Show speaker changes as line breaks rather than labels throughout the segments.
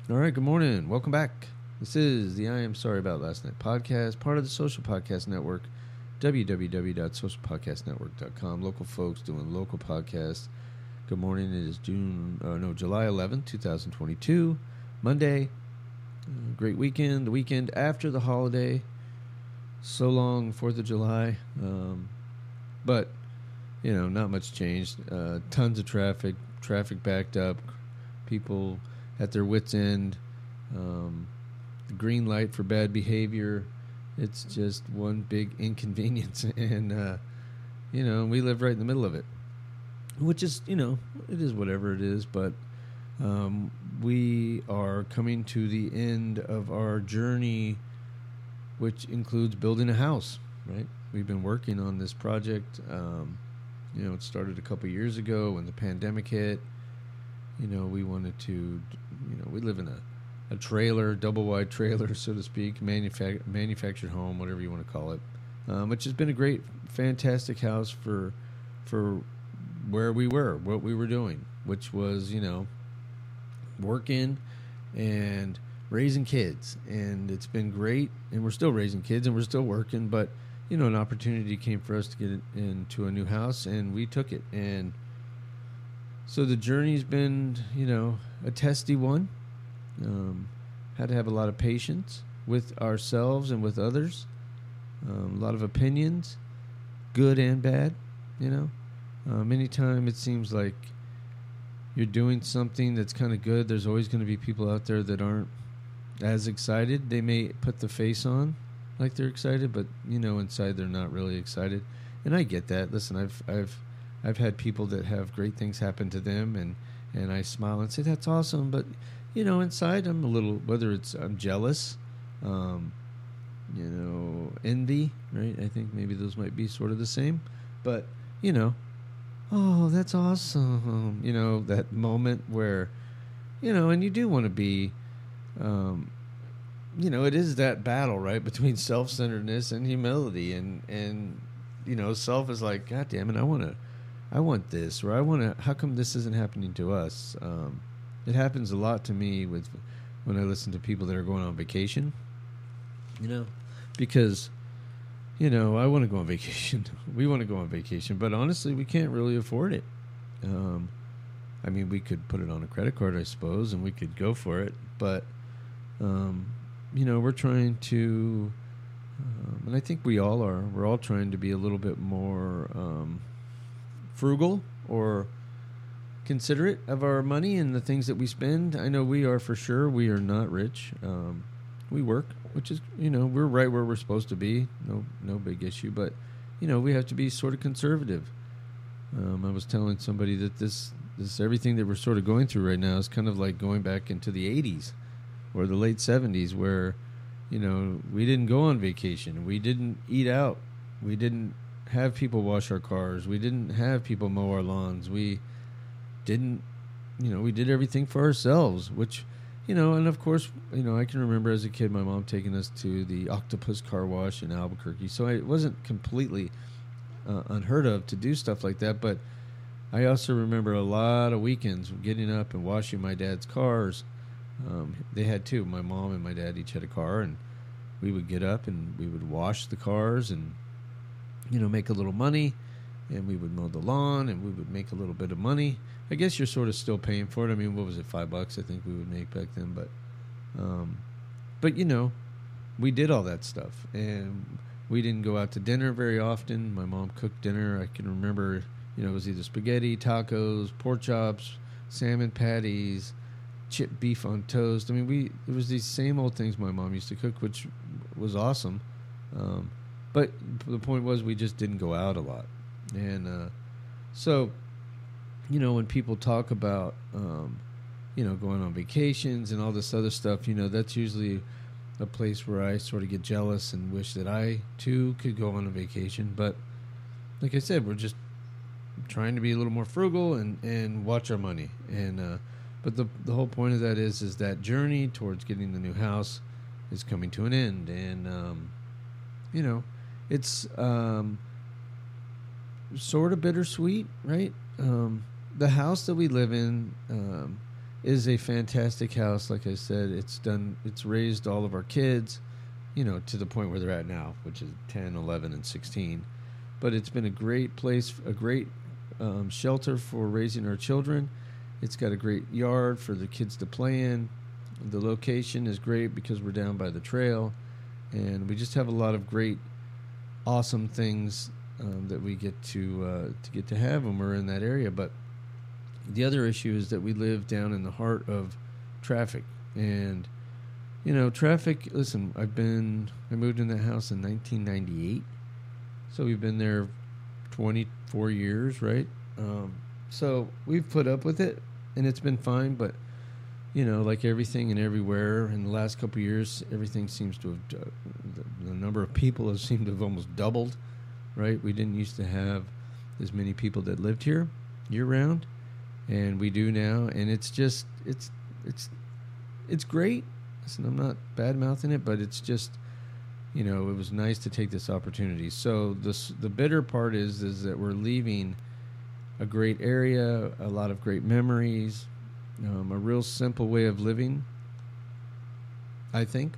All right, good morning. Welcome back. This is the I Am Sorry About Last Night podcast, part of the Social Podcast Network, www.socialpodcastnetwork.com. Local folks doing local podcasts. Good morning. It is July 11th, 2022, Monday. Great weekend, the weekend after the holiday. So long, 4th of July. But, not much changed. Tons of traffic backed up, people at their wits' end, the green light for bad behavior. It's just one big inconvenience, and we live right in the middle of it, which is, it is whatever it is. But we are coming to the end of our journey, which includes building a house. Right? We've been working on this project. It started a couple years ago when the pandemic hit. We wanted to, we live in a trailer, double-wide trailer, so to speak, manufactured home, whatever you want to call it, which has been a great, fantastic house for where we were, what we were doing, which was, working and raising kids. And it's been great, and we're still raising kids, and we're still working, but, an opportunity came for us to get into a new house, and we took it. And so the journey's been, a testy one. Had to have a lot of patience with ourselves and with others. A lot of opinions, good and bad, Many times it seems like you're doing something that's kind of good. There's always going to be people out there that aren't as excited. They may put the face on like they're excited, but, inside they're not really excited. And I get that. Listen, I've had people that have great things happen to them, and I smile and say, that's awesome. But, inside I'm a little, whether I'm jealous, envy, right? I think maybe those might be sort of the same. But, oh, that's awesome. That moment where, and you do want to be, it is that battle, right, between self-centeredness and humility. And self is like, God damn it, I want this, or how come this isn't happening to us? It happens a lot to me when I listen to people that are going on vacation, because, I want to go on vacation. We want to go on vacation, but honestly, we can't really afford it. We could put it on a credit card, I suppose, and we could go for it, but, we're trying to, and I think we all are, we're all trying to be a little bit more frugal or considerate of our money and the things that we spend. I know we are, for sure. We are not rich. We work, which is, we're right where we're supposed to be. No big issue, but, we have to be sort of conservative. I was telling somebody that this everything that we're sort of going through right now is kind of like going back into the 80s or the late 70s where, we didn't go on vacation. We didn't eat out. We didn't have people wash our cars. We didn't have people mow our lawns. We didn't, we did everything for ourselves, which, and of course, I can remember as a kid, my mom taking us to the Octopus Car Wash in Albuquerque. So it wasn't completely unheard of to do stuff like that. But I also remember a lot of weekends getting up and washing my dad's cars. They had two. My mom and my dad each had a car, and we would get up and we would wash the cars and, make a little money, and we would mow the lawn, and we would make a little bit of money. I guess you're sort of still paying for it. What was it, $5 I think we would make back then, but we did all that stuff, and we didn't go out to dinner very often. My mom cooked dinner. I can remember, it was either spaghetti, tacos, pork chops, salmon patties, chipped beef on toast. It was these same old things my mom used to cook, which was awesome. But the point was we just didn't go out a lot. And so, when people talk about, going on vacations and all this other stuff, that's usually a place where I sort of get jealous and wish that I, too, could go on a vacation. But like I said, we're just trying to be a little more frugal and watch our money. And but the whole point of that is that journey towards getting the new house is coming to an end. And, it's sort of bittersweet, right? The house that we live in is a fantastic house. Like I said, it's raised all of our kids, to the point where they're at now, which is 10, 11, and 16. But it's been a great place, a great shelter for raising our children. It's got a great yard for the kids to play in. The location is great because we're down by the trail, and we just have a lot of great, awesome things that we get to have when we're in that area. But the other issue is that we live down in the heart of traffic, and traffic. Listen, I moved in that house in 1998, so we've been there 24 years, right? So we've put up with it, and it's been fine. But like everything and everywhere, in the last couple of years, everything seems to have the number of people has seemed to have almost doubled, right? We didn't used to have as many people that lived here year round, and we do now, and it's just it's great. Listen, I'm not bad mouthing it, but it's just it was nice to take this opportunity. So the bitter part is that we're leaving a great area, a lot of great memories, a real simple way of living. I think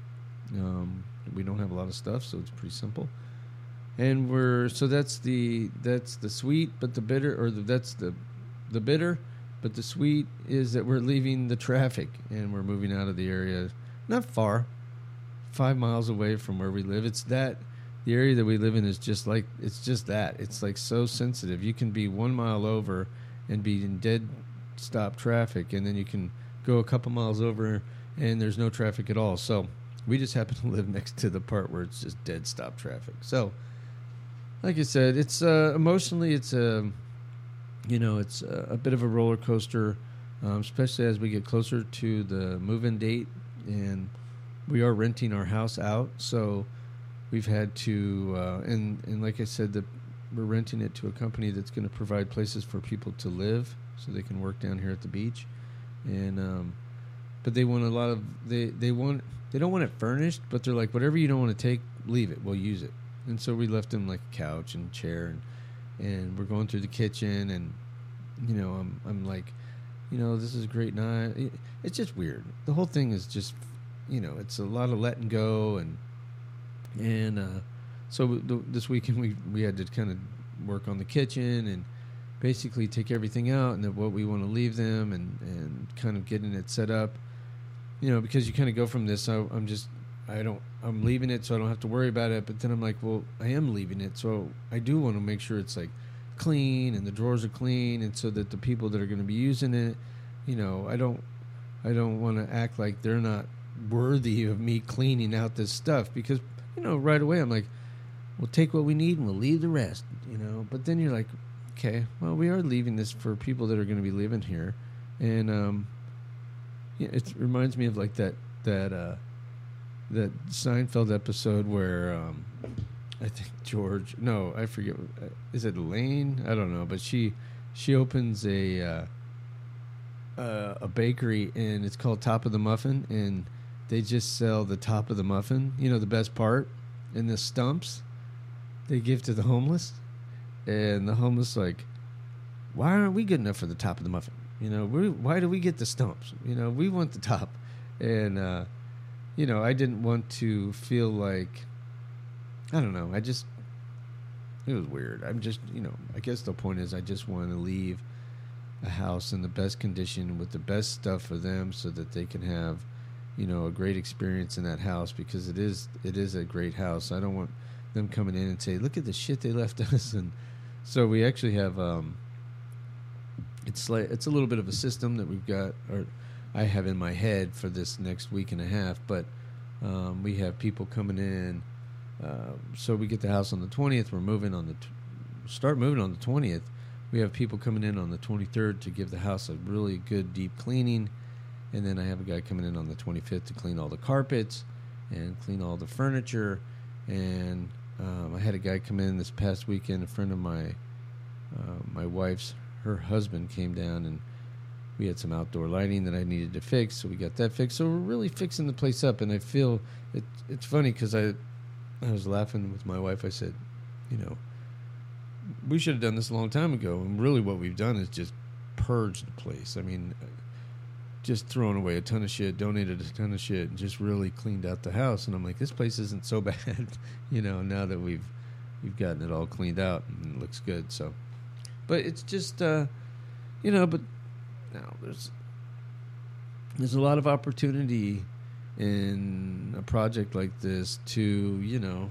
we don't have a lot of stuff, so it's pretty simple. And that's the sweet, but the bitter, or that's the bitter, but the sweet is that we're leaving the traffic and we're moving out of the area, not far, 5 miles away from where we live. It's that the area that we live in is just like it's like so sensitive. You can be 1 mile over and be in dead stop traffic, and then you can go a couple miles over and there's no traffic at all. So we just happen to live next to the part where it's just dead stop traffic. So like I said, it's emotionally it's a bit of a roller coaster, especially as we get closer to the move-in date, and we are renting our house out. So we've had to and like I said, we're renting it to a company that's going to provide places for people to live so they can work down here at the beach. And but they want a lot of they don't want it furnished, but they're like, whatever you don't want to take, leave it, we'll use it. And so we left them like a couch and chair, and we're going through the kitchen, and I'm like, this is a great night. It's just weird. The whole thing is just it's a lot of letting go, and so this weekend we had to kind of work on the kitchen and basically take everything out and what we want to leave them, and kind of getting it set up, because you kind of go from this, I'm leaving it so I don't have to worry about it, but then I'm like, well, I am leaving it, so I do want to make sure it's like clean and the drawers are clean, and so that the people that are going to be using it, I don't want to act like they're not worthy of me cleaning out this stuff, because right away I'm like, we'll take what we need and we'll leave the rest, but then you're like, okay, well, we are leaving this for people that are going to be living here. And it reminds me of like that Seinfeld episode where I think I forget, is it Elaine? I don't know, but she opens a bakery, and it's called Top of the Muffin, and they just sell the top of the muffin, the best part, and the stumps they give to the homeless. And the homeless like, why aren't we good enough for the top of the muffin? Why do we get the stumps? We want the top. And I didn't want to feel like, I don't know. It was weird. I'm just, I guess the point is I just want to leave a house in the best condition with the best stuff for them, so that they can have, a great experience in that house, because it is a great house. I don't want them coming in and say, look at the shit they left us. And so we actually have, it's a little bit of a system that we've got, or I have in my head for this next week and a half, but we have people coming in. So we get the house on the 20th. We're moving start moving on the 20th. We have people coming in on the 23rd to give the house a really good deep cleaning. And then I have a guy coming in on the 25th to clean all the carpets and clean all the furniture. And I had a guy come in this past weekend. A friend of my wife's, her husband came down, and we had some outdoor lighting that I needed to fix, so we got that fixed. So we're really fixing the place up, and I feel it's funny because I was laughing with my wife. I said, we should have done this a long time ago, and really what we've done is just purge the place. I mean, just thrown away a ton of shit, donated a ton of shit, and just really cleaned out the house. And I'm like, this place isn't so bad, now that we've gotten it all cleaned out and it looks good. So, but it's just, but now there's a lot of opportunity in a project like this to,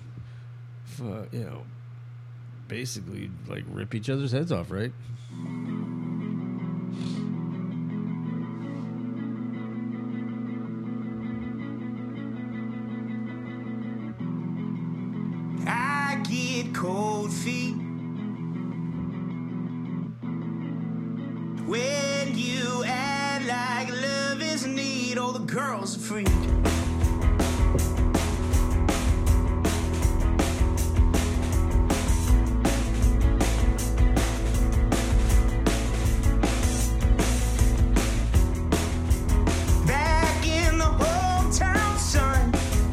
basically like rip each other's heads off, right?
I get cold feet when you act like love is need. All the girls are free. Back in the hometown, son,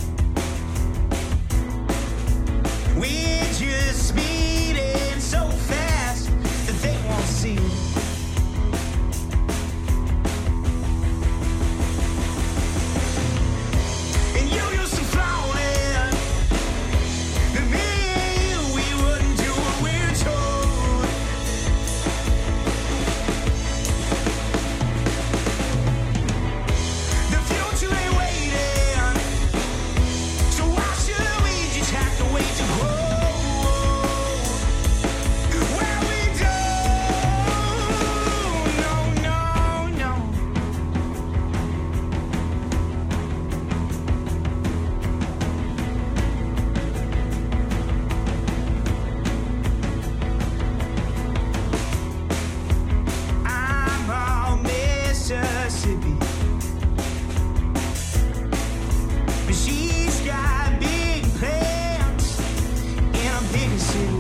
we're just speeding so fast that they won't see. And you used to flaunt it, that me and you, we wouldn't do what we're told. The future ain't waiting, so why should we just have to wait to grow? Well, we don't, no. I'm all Mississippi, but she's got big plans in a bigger city.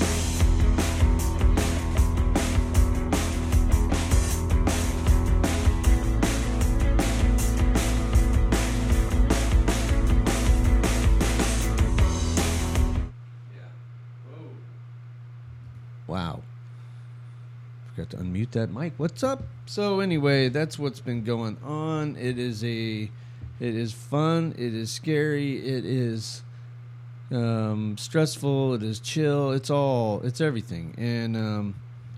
Wow. Forgot to unmute that mic. What's up? So anyway, that's what's been going on. It is fun. It is scary. It is stressful. It is chill. It's everything. And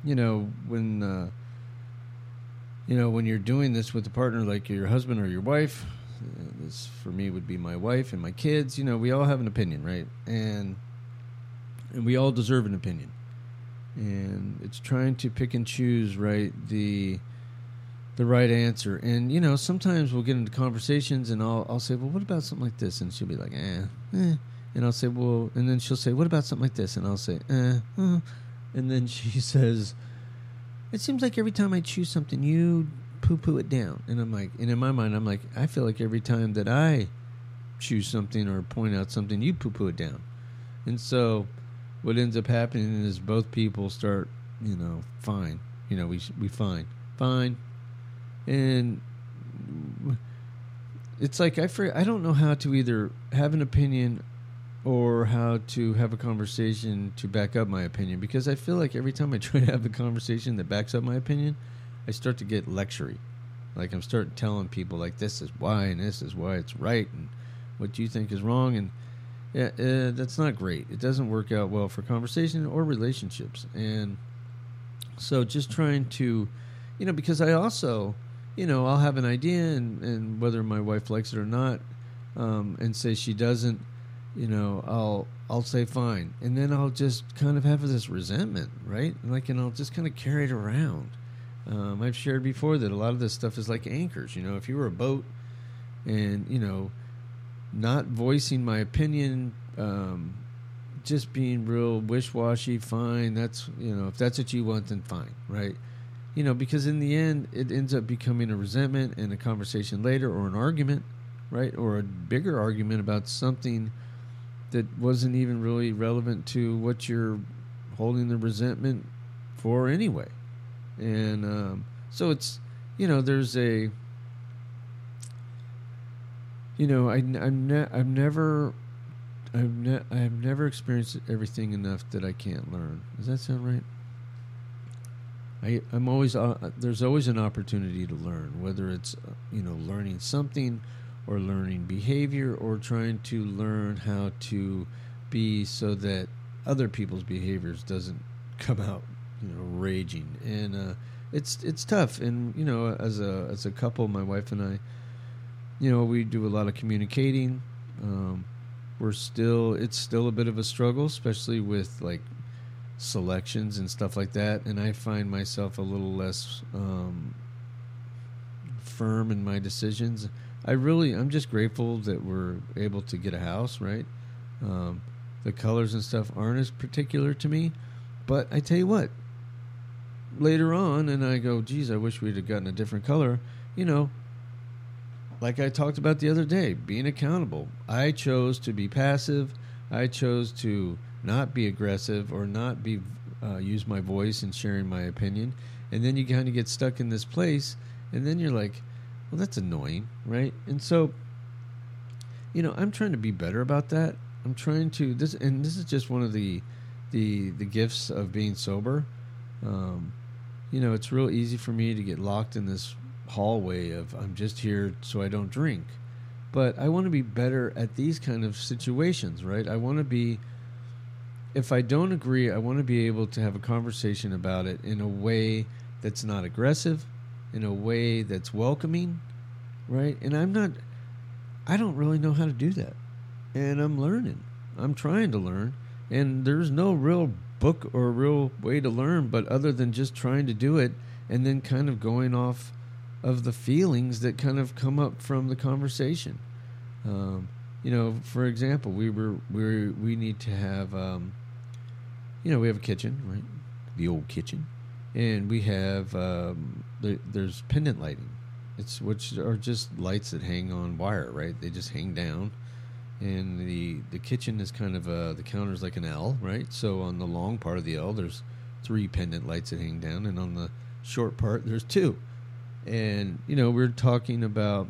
when you're doing this with a partner like your husband or your wife, this for me would be my wife and my kids. We all have an opinion, right? And we all deserve an opinion. And it's trying to pick and choose, right, the right answer. And sometimes we'll get into conversations, and I'll say, well, what about something like this? And she'll be like, and I'll say, well, and then she'll say, what about something like this? And I'll say, and then she says, it seems like every time I choose something, you poo it down. And I'm like, and in my mind, I'm like, I feel like every time that I choose something or point out something, you poo it down. And so what ends up happening is both people start, fine. We fine. And it's like I don't know how to either have an opinion or how to have a conversation to back up my opinion, because I feel like every time I try to have a conversation that backs up my opinion, I start to get lectury. Like I'm starting telling people like this is why and this is why it's right and what you think is wrong, and that's not great. It doesn't work out well for conversation or relationships. And so just trying to, because I also, I'll have an idea and whether my wife likes it or not, and say she doesn't, I'll say fine. And then I'll just kind of have this resentment, right? And I'll just kind of carry it around. I've shared before that a lot of this stuff is like anchors. If you were a boat and, not voicing my opinion, just being real wish-washy, fine, that's, if that's what you want, then fine, right? Because in the end, it ends up becoming a resentment and a conversation later, or an argument, right? Or a bigger argument about something that wasn't even really relevant to what you're holding the resentment for anyway. And so it's, there's a, I've never experienced everything enough that I can't learn. Does that sound right? I'm always there's always an opportunity to learn, whether it's learning something, or learning behavior, or trying to learn how to be so that other people's behaviors doesn't come out raging. And it's tough. And as a couple, my wife and I, we do a lot of communicating. It's still a bit of a struggle, especially with like selections and stuff like that, and I find myself a little less firm in my decisions. I'm just grateful that we're able to get a house, right? The colors and stuff aren't as particular to me, but I tell you what, later on, and I go, geez, I wish we'd have gotten a different color, like I talked about the other day, being accountable. I chose to be passive. I chose to not be aggressive, or not be use my voice in sharing my opinion. And then you kind of get stuck in this place, and then you're like, well, that's annoying, right? And so, I'm trying to be better about that. I'm trying to this is just one of the gifts of being sober. It's real easy for me to get locked in this hallway of I'm just here so I don't drink. But I want to be better at these kind of situations, right? I want to be, if I don't agree, I want to be able to have a conversation about it in a way that's not aggressive, in a way that's welcoming, right? And I don't really know how to do that. And I'm learning. I'm trying to learn. And there's no real book or real way to learn, but other than just trying to do it and then kind of going off of the feelings that kind of come up from the conversation. For example, we need to have, we have a kitchen, right? The old kitchen. And we have, there's pendant lighting. Which are just lights that hang on wire, right? They just hang down. And the kitchen is kind of, the counter's like an L, right? So on the long part of the L, there's 3 pendant lights that hang down. And on the short part, there's 2. And, we're talking about,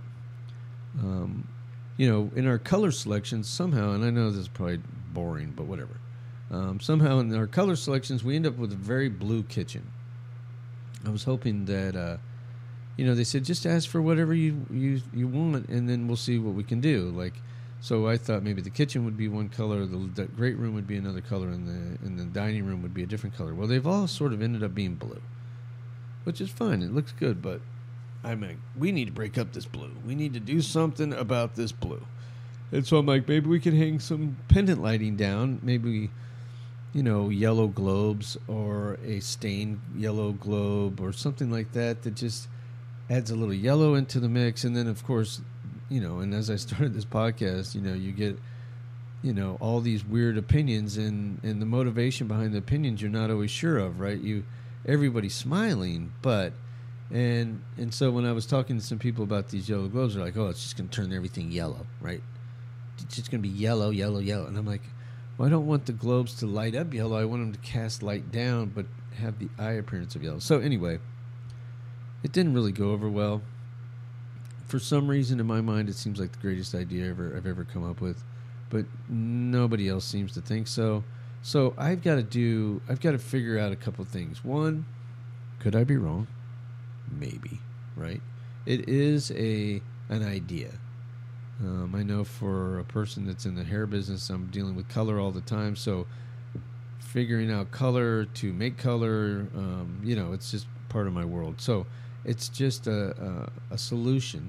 in our color selections somehow, and I know this is probably boring, but whatever. Somehow in our color selections, we end up with a very blue kitchen. I was hoping that, they said, just ask for whatever you want, and then we'll see what we can do. So I thought maybe the kitchen would be one color, the great room would be another color, and the dining room would be a different color. Well, they've all sort of ended up being blue, which is fine. It looks good, but I'm like, we need to break up this blue. We need to do something about this blue. And so I'm like, maybe we can hang some pendant lighting down, maybe, yellow globes or a stained yellow globe or something like that just adds a little yellow into the mix. And then, of course, and as I started this podcast, you get, all these weird opinions and the motivation behind the opinions you're not always sure of, right? Everybody's smiling, but... And so when I was talking to some people about these yellow globes, they're like, oh, it's just going to turn everything yellow, right? It's just going to be yellow, yellow, yellow. And I'm like, well, I don't want the globes to light up yellow. I want them to cast light down, but have the eye appearance of yellow. So anyway, it didn't really go over well. For some reason, in my mind, it seems like the greatest idea I've ever come up with. But nobody else seems to think so. So I've got to figure out a couple things. One, could I be wrong? Maybe, right? It is an idea. I know for a person that's in the hair business, I'm dealing with color all the time, so figuring out color to make color, it's just part of my world. So it's just a solution.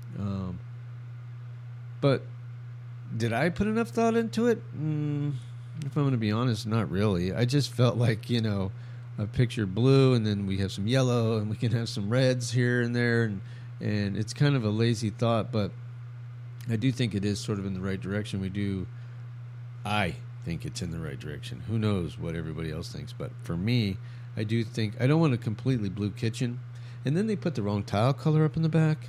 But did I put enough thought into it? If I'm going to be honest, not really. I just felt like, I pictured blue, and then we have some yellow, and we can have some reds here and there, and it's kind of a lazy thought, but I do think it is sort of in the right direction. I think it's in the right direction. Who knows what everybody else thinks, but for me, I do think, I don't want a completely blue kitchen, and then they put the wrong tile color up in the back,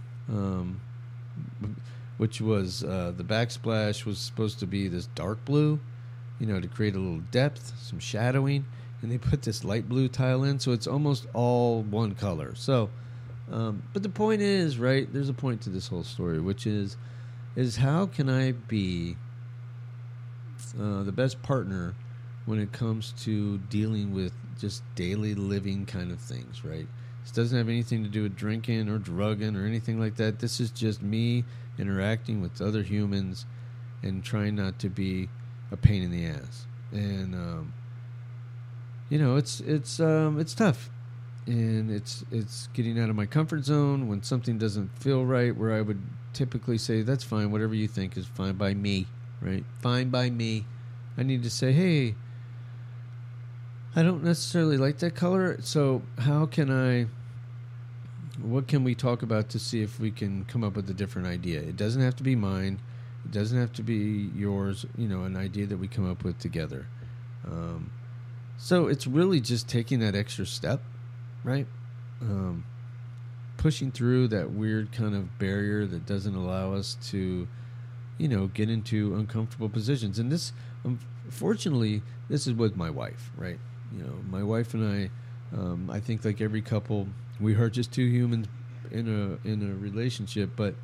which was, the backsplash was supposed to be this dark blue, to create a little depth, some shadowing, and they put this light blue tile in, so it's almost all one color. So, but the point is, right, there's a point to this whole story, which is how can I be the best partner when it comes to dealing with just daily living kind of things, right? This doesn't have anything to do with drinking or drugging or anything like that. This is just me interacting with other humans and trying not to be a pain in the ass. And it's tough, and it's getting out of my comfort zone when something doesn't feel right. Where I would typically say, "That's fine. Whatever you think is fine by me." Right? Fine by me. I need to say, "Hey, I don't necessarily like that color. So what can we talk about to see if we can come up with a different idea? It doesn't have to be mine. It doesn't have to be yours, an idea that we come up with together." So it's really just taking that extra step, right? Pushing through that weird kind of barrier that doesn't allow us to, get into uncomfortable positions. And this, fortunately, this is with my wife, right? My wife and I think like every couple, we are just two humans in a relationship, but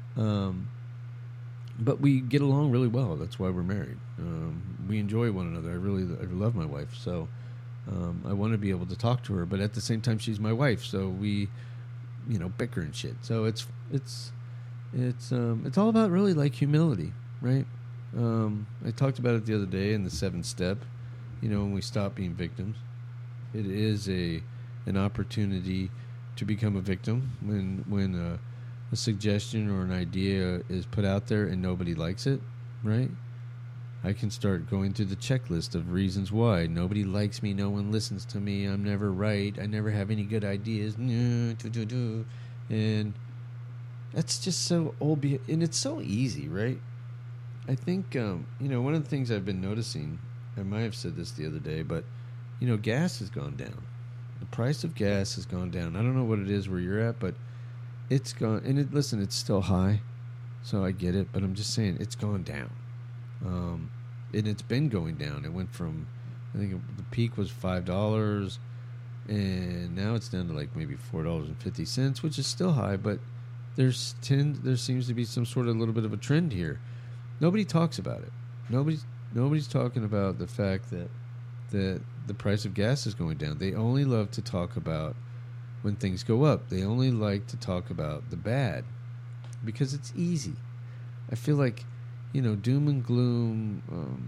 we get along really well. That's why we're married. We enjoy one another. I love my wife. So I want to be able to talk to her, but at the same time, she's my wife. So we, bicker and shit. So it's all about really like humility, right? I talked about it the other day in the 7th step. When we stop being victims, it is an opportunity to become a victim when a suggestion or an idea is put out there and nobody likes it, right? I can start going through the checklist of reasons why. Nobody likes me, no one listens to me, I'm never right, I never have any good ideas, and that's just so old, and it's so easy, right? I think, one of the things I've been noticing, I might have said this the other day, but, gas has gone down. The price of gas has gone down. I don't know what it is where you're at, but it's gone, and listen, it's still high, so I get it, but I'm just saying it's gone down. And it's been going down. It went from, I think the peak was $5, and now it's down to like maybe $4.50, which is still high, but there seems to be some sort of little bit of a trend here. Nobody talks about it. Nobody's talking about the fact that the price of gas is going down. They only love to talk about when things go up. They only like to talk about the bad because it's easy. I feel like, doom and gloom,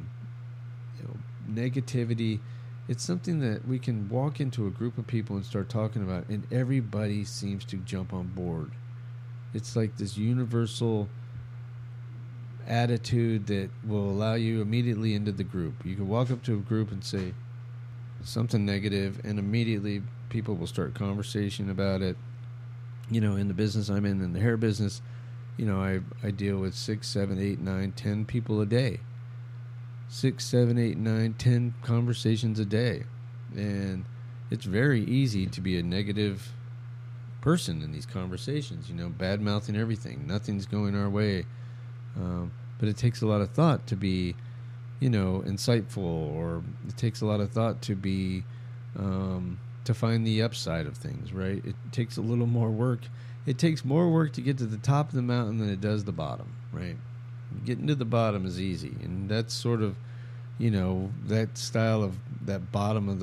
negativity, it's something that we can walk into a group of people and start talking about, and everybody seems to jump on board. It's like this universal attitude that will allow you immediately into the group. You can walk up to a group and say something negative, and immediately people will start conversation about it. In the business I'm in the hair business, I deal with 6, 7, 8, 9, 10 people a day. 6, 7, 8, 9, 10 conversations a day. And it's very easy to be a negative person in these conversations, bad-mouthing everything. Nothing's going our way. But it takes a lot of thought to be, insightful, or it takes a lot of thought to be, to find the upside of things, right? It takes a little more work. It takes more work to get to the top of the mountain than it does the bottom, right? Getting to the bottom is easy, and that's sort of, that style of that bottom of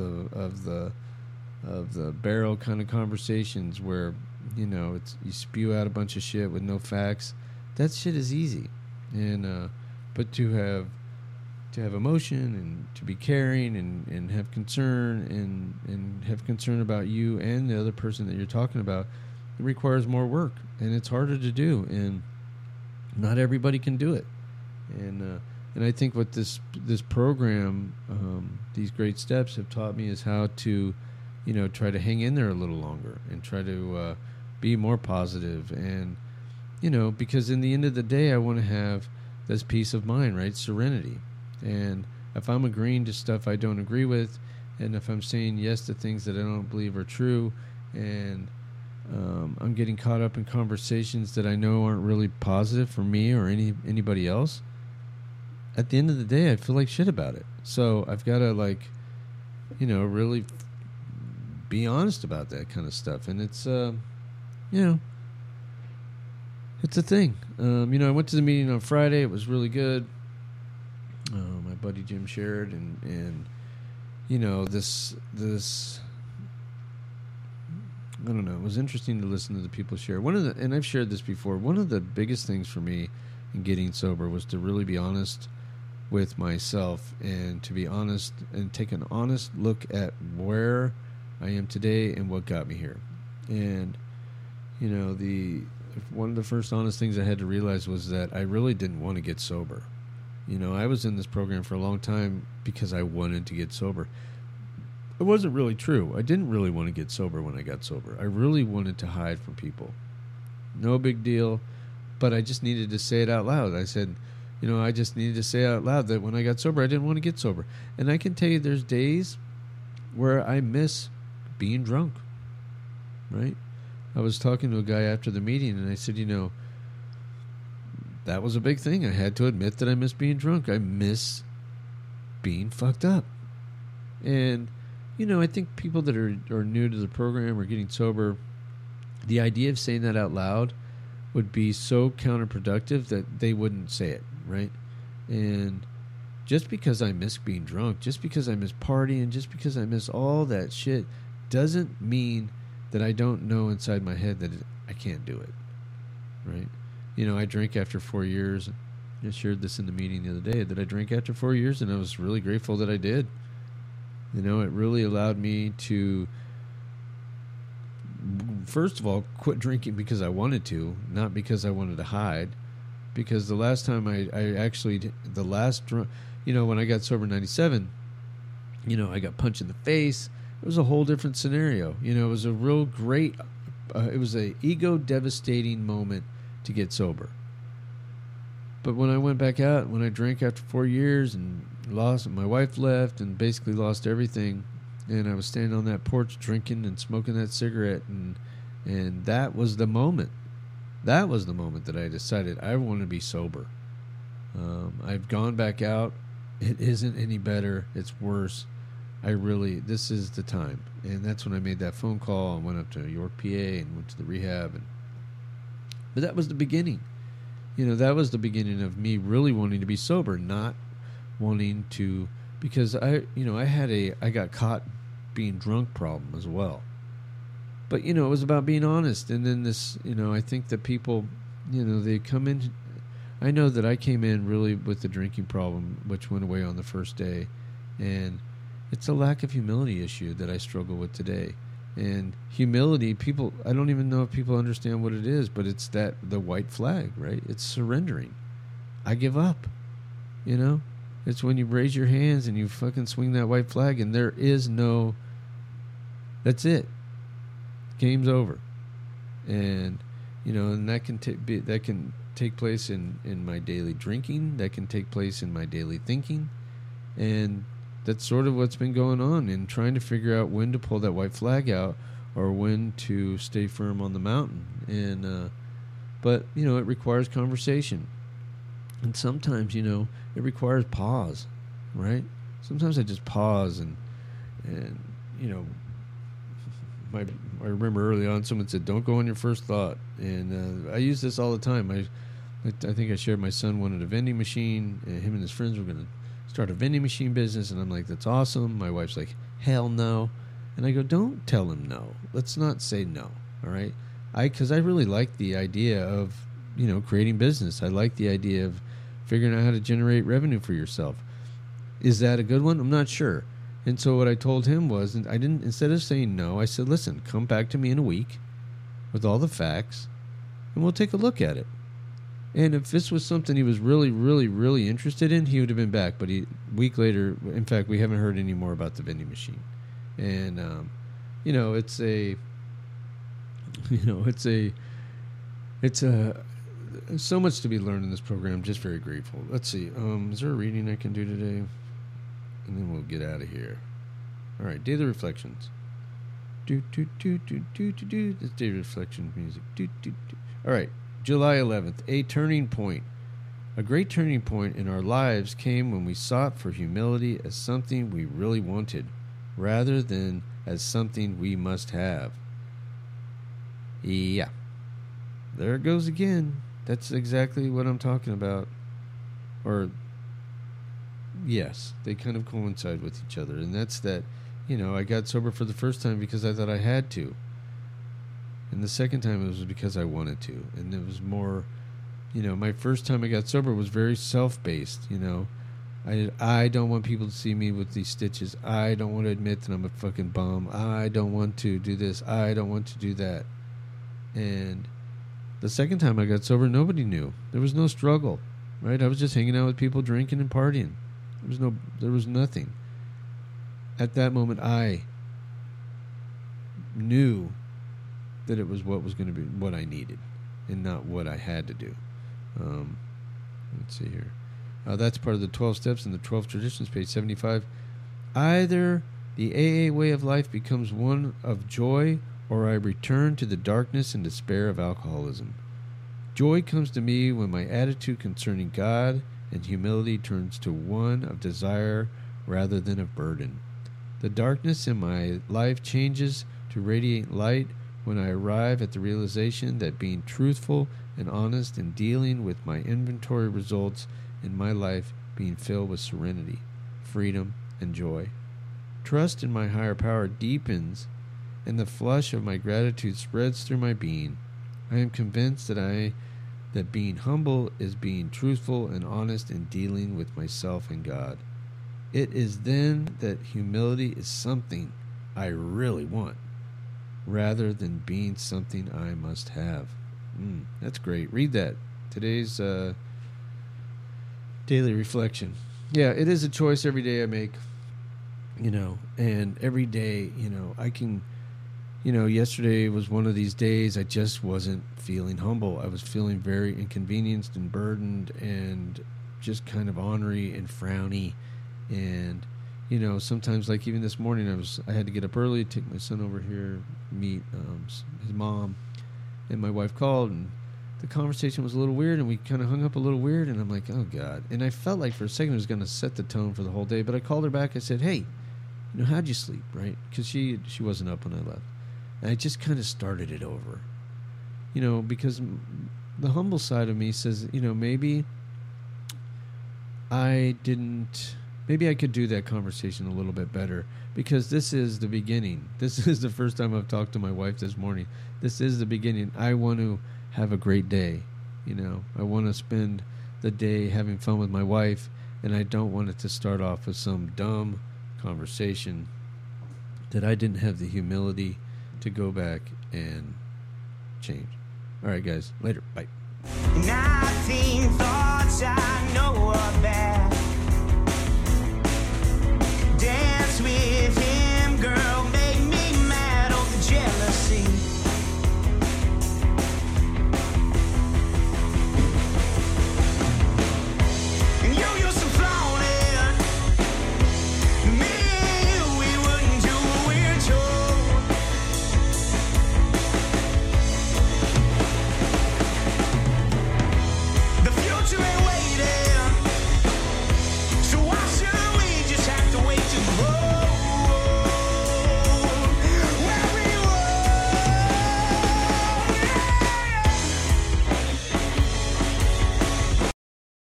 the barrel kind of conversations where, it's you spew out a bunch of shit with no facts. That shit is easy, and but to have emotion and to be caring and have concern and have concern about you and the other person that you're talking about, it requires more work, and it's harder to do, and not everybody can do it. And I think what this program, these great steps have taught me is how to, try to hang in there a little longer and try to be more positive, and because in the end of the day, I want to have this peace of mind, right? Serenity. And if I'm agreeing to stuff I don't agree with, and if I'm saying yes to things that I don't believe are true, and I'm getting caught up in conversations that I know aren't really positive for me or anybody else, at the end of the day, I feel like shit about it. So I've got to really be honest about that kind of stuff. And it's, it's a thing. I went to the meeting on Friday. It was really good. My buddy Jim shared, and this I don't know. It was interesting to listen to the people share. And I've shared this before. One of the biggest things for me in getting sober was to really be honest with myself, and to be honest and take an honest look at where I am today and what got me here. And one of the first honest things I had to realize was that I really didn't want to get sober. I was in this program for a long time because I wanted to get sober. It wasn't really true. I didn't really want to get sober when I got sober. I really wanted to hide from people. No big deal, but I just needed to say it out loud. I said, I just needed to say out loud that when I got sober, I didn't want to get sober. And I can tell you there's days where I miss being drunk, right? I was talking to a guy after the meeting, and I said, that was a big thing. I had to admit that I miss being drunk. I miss being fucked up. And, I think people that are new to the program or getting sober, the idea of saying that out loud would be so counterproductive that they wouldn't say it, right? And just because I miss being drunk, just because I miss partying, just because I miss all that shit, doesn't mean that I don't know inside my head that I can't do it, right? I drank after 4 years. I shared this in the meeting the other day, that I drank after 4 years, and I was really grateful that I did. It really allowed me to, first of all, quit drinking because I wanted to, not because I wanted to hide. Because the last time the last drunk, when I got sober in 97, I got punched in the face. It was a whole different scenario. It was a real great, it was a ego devastating moment to get sober. But when I went back out, when I drank after 4 years and my wife left and basically lost everything, and I was standing on that porch drinking and smoking that cigarette, and that was the moment. That was the moment that I decided I want to be sober. I've gone back out. It isn't any better. It's worse. This is the time. And that's when I made that phone call and went up to York, PA, and went to the rehab. But that was the beginning. That was the beginning of me really wanting to be sober, not wanting to, because I got caught being drunk problem as well. But, it was about being honest. And then this, I think that people, they come in. I know that I came in really with the drinking problem, which went away on the first day. And it's a lack of humility issue that I struggle with today. And humility, I don't even know if people understand what it is, but it's the white flag, right? It's surrendering. I give up. It's when you raise your hands and you fucking swing that white flag, and there is that's it. Game's over. And, and that can take place in my daily drinking. That can take place in my daily thinking. And that's sort of what's been going on, in trying to figure out when to pull that white flag out or when to stay firm on the mountain. And but it requires conversation, and sometimes it requires pause, right? Sometimes I just pause and I remember early on someone said, "Don't go on your first thought," and I use this all the time. I think I shared my son wanted a vending machine, and him and his friends were going to start a vending machine business, and I'm like, that's awesome. My wife's like, hell no. And I go, don't tell him no. Let's not say no, all right? Because I really like the idea of, creating business. I like the idea of figuring out how to generate revenue for yourself. Is that a good one? I'm not sure. And so what I told him was, instead of saying no, I said, listen, come back to me in a week with all the facts, and we'll take a look at it. And if this was something he was really, really, really interested in, he would have been back. But a week later, in fact, we haven't heard any more about the vending machine. And, it's so much to be learned in this program. I'm just very grateful. Let's see. Is there a reading I can do today? And then we'll get out of here. All right. Daily reflections. It's daily reflection music. All right. July 11th, a turning point. A great turning point in our lives came when we sought for humility as something we really wanted, rather than as something we must have. Yeah. There it goes again. That's exactly what I'm talking about. Or yes, they kind of coincide with each other. And that's that, I got sober for the first time because I thought I had to. And the second time it was because I wanted to. And it was more, my first time I got sober was very self-based, I don't want people to see me with these stitches. I don't want to admit that I'm a fucking bum. I don't want to do this. I don't want to do that. And the second time I got sober, nobody knew. There was no struggle, right? I was just hanging out with people, drinking and partying. There was nothing. At that moment, I knew that it was what was going to be what I needed and not what I had to do. Let's see here. That's part of the 12 steps in the 12 traditions, page 75. Either the AA way of life becomes one of joy, or I return to the darkness and despair of alcoholism. Joy comes to me when my attitude concerning God and humility turns to one of desire rather than of burden. The darkness in my life changes to radiate light when I arrive at the realization that being truthful and honest in dealing with my inventory results in my life being filled with serenity, freedom, and joy. Trust in my higher power deepens, and the flush of my gratitude spreads through my being. I am convinced that being humble is being truthful and honest in dealing with myself and God. It is then that humility is something I really want, rather than being something I must have. That's great. Read that. Today's daily reflection. Yeah, it is a choice every day I make, and every day, I can, yesterday was one of these days I just wasn't feeling humble. I was feeling very inconvenienced and burdened and just kind of ornery and frowny. And, sometimes, like even this morning, I had to get up early, take my son over here, meet his mom, and my wife called, and the conversation was a little weird, and we kind of hung up a little weird, and I'm like, oh, God. And I felt like for a second it was going to set the tone for the whole day, but I called her back. I said, hey, how'd you sleep, right? Because she wasn't up when I left. And I just kind of started it over, because the humble side of me says, maybe I could do that conversation a little bit better, because this is the beginning. This is the first time I've talked to my wife this morning. This is the beginning. I want to have a great day. I want to spend the day having fun with my wife, and I don't want it to start off with some dumb conversation that I didn't have the humility to go back and change. All right, guys. Later. Bye.
And I've seen